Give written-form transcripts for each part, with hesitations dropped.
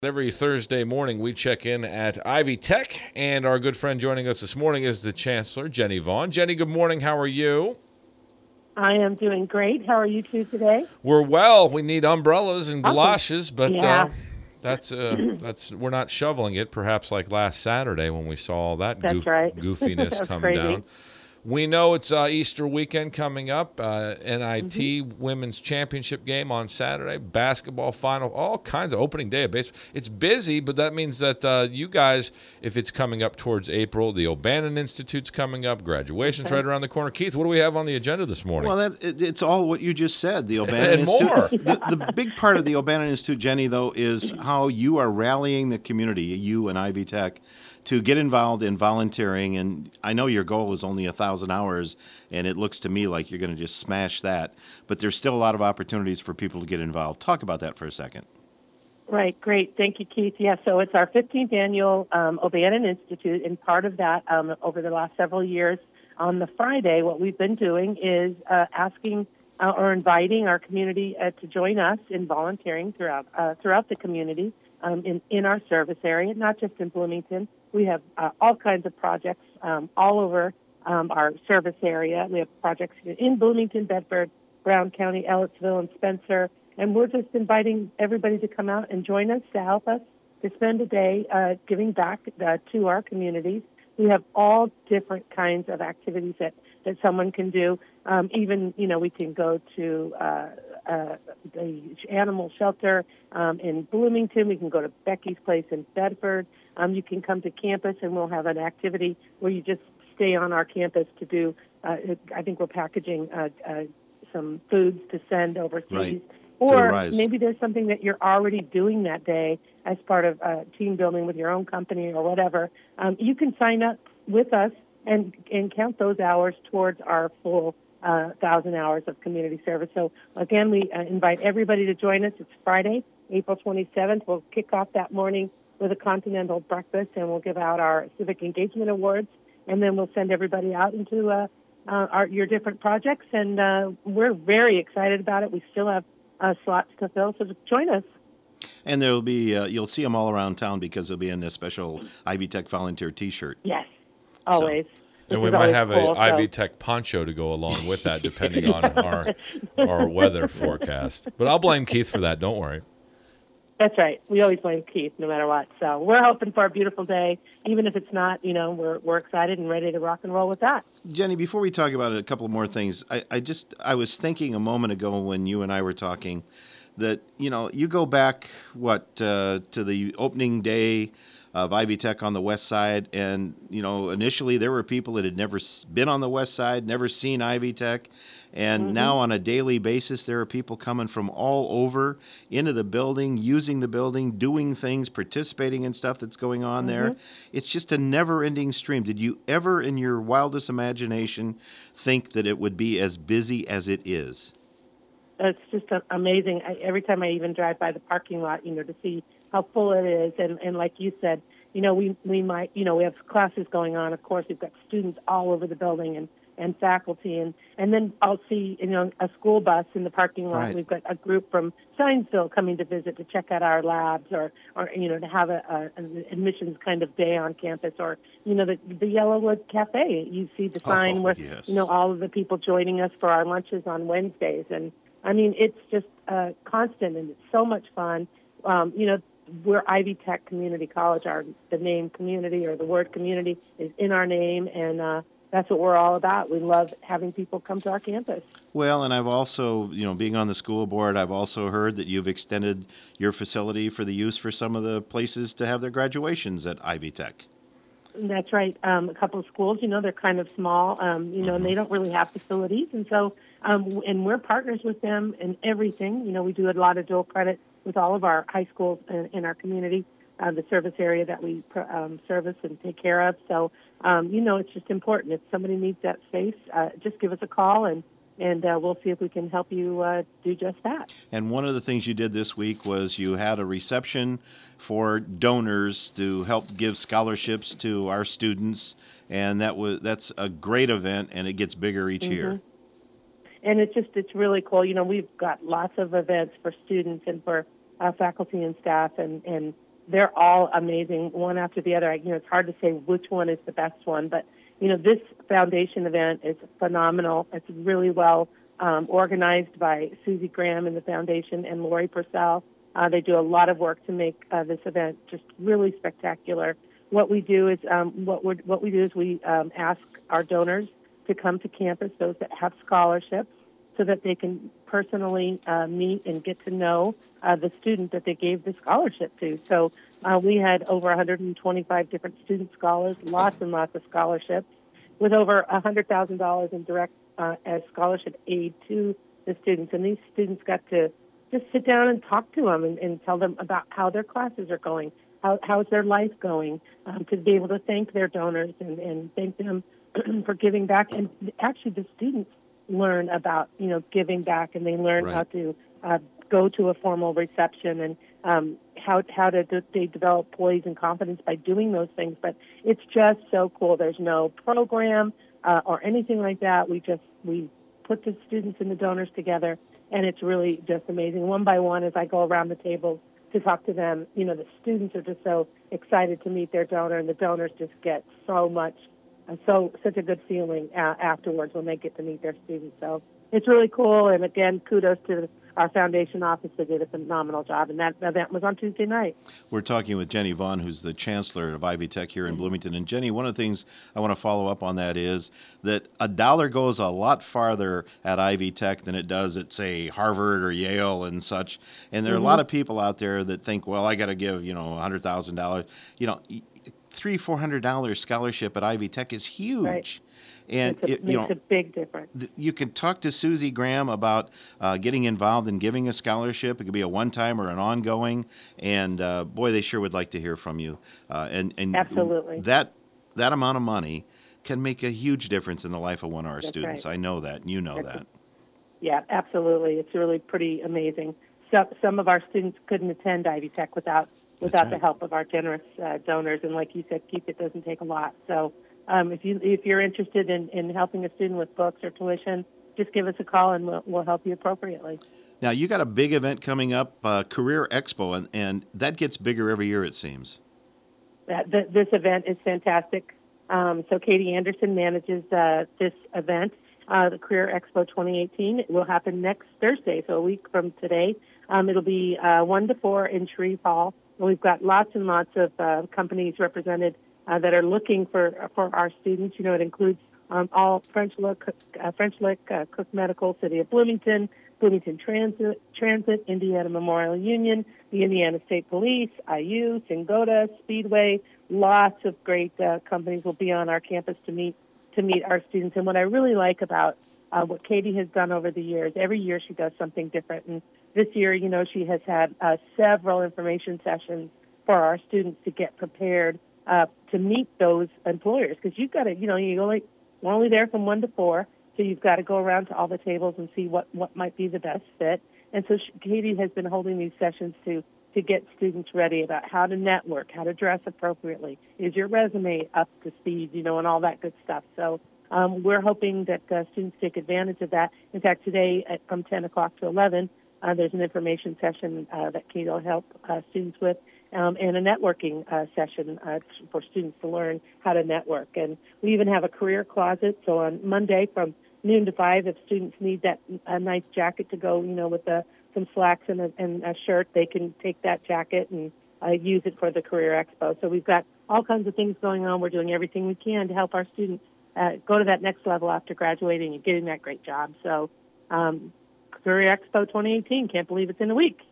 Every Thursday morning, we check in at Ivy Tech, and our good friend joining us this morning is the Chancellor, Jenny Vaughn. Jenny, good morning. How are you? I am doing great. How are you two today? We're well. We need umbrellas and Awesome. galoshes, but Yeah, that's we're not shoveling it. Perhaps like last Saturday when we saw all that that's right. goofiness That's come crazy. down. We know it's Easter weekend coming up, hmm NIT Women's Championship game on Saturday, basketball final, all kinds of opening day of baseball. It's busy, but that means that you guys, if it's coming up towards April, the O'Bannon Institute's coming up, graduation's Okay. right around the corner. Keith, what do we have on the agenda this morning? Well, it's all what you just said. The O'Bannon And Institute. more. The big part of the O'Bannon Institute, Jenny, though, is how you are rallying the community, you and Ivy Tech, to get involved in volunteering. And I know your goal is only 1,000 hours, and it looks to me like you're going to just smash that. But there's still a lot of opportunities for people to get involved. Talk about that for a second. Right, great. Thank you, Keith. Yeah, so it's our 15th annual O'Bannon Institute, and part of that, over the last several years, on the Friday, what we've been doing is asking or inviting our community to join us in volunteering throughout the community in our service area, not just in Bloomington. We have all kinds of projects all over our service area. We have projects in Bloomington, Bedford, Brown County, Ellettsville, and Spencer. And we're just inviting everybody to come out and join us to help us to spend a day giving back to our communities. We have all different kinds of activities that someone can do. Even, we can go to the animal shelter in Bloomington. We can go to Becky's Place in Bedford. You can come to campus, and we'll have an activity where you just stay on our campus to do, I think we're packaging some foods to send overseas. Right. Or maybe there's something that you're already doing that day as part of team building with your own company or whatever. You can sign up with us and count those hours towards our full 1,000 hours of community service. So, again, we invite everybody to join us. It's Friday, April 27th. We'll kick off that morning with a continental breakfast, and we'll give out our Civic Engagement Awards, and then we'll send everybody out into your different projects, and we're very excited about it. We still have slots to fill, so just join us. And there'll be you'll see them all around town because they'll be in this special Ivy Tech volunteer T-shirt. Yes, always. And we might have a Ivy Tech poncho to go along with that, depending on our weather forecast. But I'll blame Keith for that. Don't worry. That's right. We always blame Keith, no matter what. So we're hoping for a beautiful day, even if it's not. We're excited and ready to rock and roll with that. Jenny, before we talk about it, a couple more things. I was thinking a moment ago when you and I were talking that, you go back, to the opening day of Ivy Tech on the west side, and, initially there were people that had never been on the west side, never seen Ivy Tech, and now on a daily basis there are people coming from all over into the building, using the building, doing things, participating in stuff that's going on there. It's just a never-ending stream. Did you ever, in your wildest imagination, think that it would be as busy as it is? It's just amazing. Every time I even drive by the parking lot, to see how full it is. And like you said, we might, we have classes going on. Of course, we've got students all over the building and faculty. And then I'll see, a school bus in the parking lot. Right. We've got a group from Zionsville coming to visit to check out our labs or to have an admissions kind of day on campus, or, the Yellowwood Cafe. You see the sign where, yes. All of the people joining us for our lunches on Wednesdays. And I mean, it's just constant, and it's so much fun. We're Ivy Tech Community College. The name community, or the word community, is in our name, and that's what we're all about. We love having people come to our campus. Well, and I've also, being on the school board, I've also heard that you've extended your facility for the use for some of the places to have their graduations at Ivy Tech. That's right. A couple of schools, they're kind of small, and they don't really have facilities. And so, and we're partners with them in everything. We do a lot of dual credit with all of our high schools in our community, the service area that we service and take care of. So, it's just important. If somebody needs that space, just give us a call, and we'll see if we can help you do just that. And one of the things you did this week was you had a reception for donors to help give scholarships to our students, and that's a great event, and it gets bigger each year. And it's really cool. We've got lots of events for students and for faculty and staff, and they're all amazing, one after the other. It's hard to say which one is the best one, but this foundation event is phenomenal. It's really well organized by Susie Graham in the foundation and Lori Purcell. They do a lot of work to make this event just really spectacular. What we do is we ask our donors to come to campus, those that have scholarships, so that they can personally meet and get to know the student that they gave the scholarship to. So we had over 125 different student scholars, lots and lots of scholarships, with over $100,000 in direct as scholarship aid to the students. And these students got to just sit down and talk to them and tell them about how their classes are going, how's their life going, to be able to thank their donors and thank them for giving back. And actually the students learn about, giving back, and they learn Right. how to go to a formal reception and how they develop poise and confidence by doing those things. But it's just so cool. There's no program or anything like that. We put the students and the donors together, and it's really just amazing. One by one, as I go around the table to talk to them, the students are just so excited to meet their donor, and the donors just get such a good feeling afterwards when they get to meet their students. So it's really cool. And again, kudos to our foundation office. They did a phenomenal job. And that event was on Tuesday night. We're talking with Jenny Vaughn, who's the chancellor of Ivy Tech here in Bloomington. And Jenny, one of the things I want to follow up on that is that a dollar goes a lot farther at Ivy Tech than it does at, say, Harvard or Yale and such. And there are a lot of people out there that think, well, I got to give, $100,000. $300-400 scholarship at Ivy Tech is huge. Right. And it makes a big difference. You can talk to Susie Graham about getting involved in giving a scholarship. It could be a one-time or an ongoing. And boy, they sure would like to hear from you. And Absolutely. That amount of money can make a huge difference in the life of one of our students. Right. I know that, and you know that. Yeah, absolutely. It's really pretty amazing. So, some of our students couldn't attend Ivy Tech without the help of our generous donors. And like you said, Keith, it doesn't take a lot. So if you're interested in helping a student with books or tuition, just give us a call and we'll help you appropriately. Now, you got a big event coming up, Career Expo, and that gets bigger every year, it seems. This event is fantastic. So Katie Anderson manages this event, the Career Expo 2018. It will happen next Thursday, so a week from today. It'll be 1 to 4 in Shreve Hall. We've got lots and lots of companies represented that are looking for our students. It includes all French Lick, Cook Medical, City of Bloomington, Bloomington Transit, Indiana Memorial Union, the Indiana State Police, IU, Singota, Speedway. Lots of great companies will be on our campus to meet our students. And what I really like about what Katie has done over the years, every year she does something different. And this year, she has had several information sessions for our students to get prepared to meet those employers. Because you've got to, we're only there from 1 to 4, so you've got to go around to all the tables and see what might be the best fit. And so Katie has been holding these sessions to get students ready about how to network, how to dress appropriately. Is your resume up to speed, and all that good stuff. So we're hoping that students take advantage of that. In fact, today from 10 o'clock to 11, there's an information session that Katie will help students with, and a networking session for students to learn how to network. And we even have a career closet. So on Monday from noon to 5, if students need a nice jacket to go, with some slacks and a shirt, they can take that jacket and use it for the Career Expo. So we've got all kinds of things going on. We're doing everything we can to help our students go to that next level after graduating and getting that great job. So Career Expo 2018, can't believe it's in a week.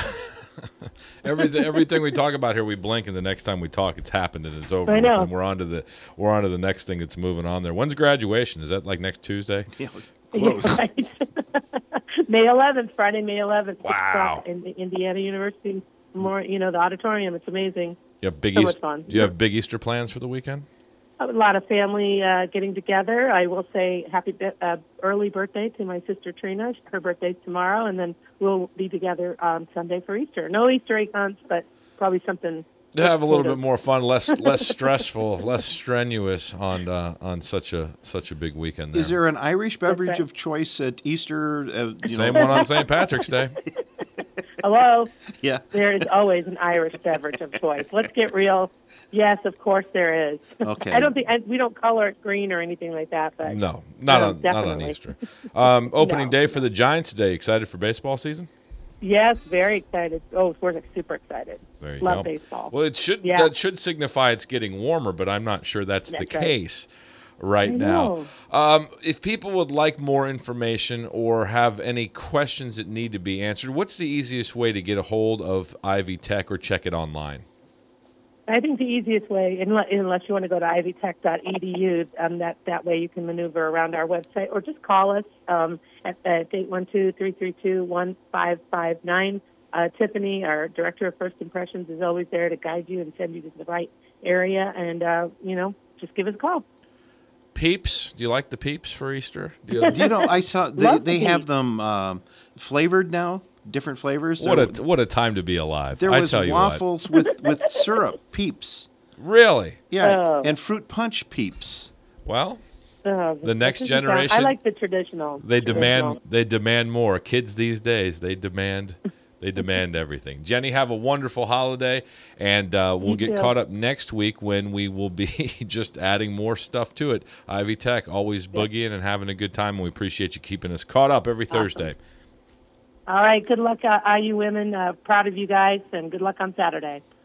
Everything we talk about here, we blink, and the next time we talk, it's happened and it's over. I know. And we're on to the next thing that's moving on there. When's graduation? Is that like next Tuesday? Yeah, close. Yeah, right. May 11th, Friday, May 11th. Wow. In the Indiana University, the auditorium. It's amazing. You have big So much fun. Do you have big Easter plans for the weekend? A lot of family getting together. I will say early birthday to my sister Trina. Her birthday's tomorrow, and then we'll be together on Sunday for Easter. No Easter egg hunts, but probably something To have a little bit more fun, less stressful, less strenuous on such a big weekend. There. Is there an Irish beverage of choice at Easter? Same one on St. Patrick's Day. Hello? Yeah. There is always an Irish beverage of choice. Let's get real. Yes, of course there is. Okay. I don't think we don't color it green or anything like that, but No, not on definitely. Easter. Opening No. day for the Giants today. Excited for baseball season? Yes, very excited. Oh, we're super excited. There you Love go. baseball. Well, that should signify it's getting warmer, but I'm not sure that's the That's right. case right I now. know. If people would like more information or have any questions that need to be answered, what's the easiest way to get a hold of Ivy Tech or check it online? I think the easiest way, unless you want to go to ivytech.edu, that way you can maneuver around our website, or just call us at 812-332-1559. Tiffany, our Director of First Impressions, is always there to guide you and send you to the right area, and, just give us a call. Peeps? Do you like the Peeps for Easter? I saw they have them flavored now, different flavors. What a time to be alive! There I was tell you waffles with syrup Peeps. what. Really? Yeah, Oh. and fruit punch Peeps. Well, The next generation- I like the traditional. they demand more. Kids these days, they demand everything. Jenny, have a wonderful holiday, and we'll You get too. caught up next week when we will be just adding more stuff to it. Ivy Tech, always boogieing and having a good time, and we appreciate you keeping us caught up every Thursday. All right. Good luck, IU women. Proud of you guys, and good luck on Saturday.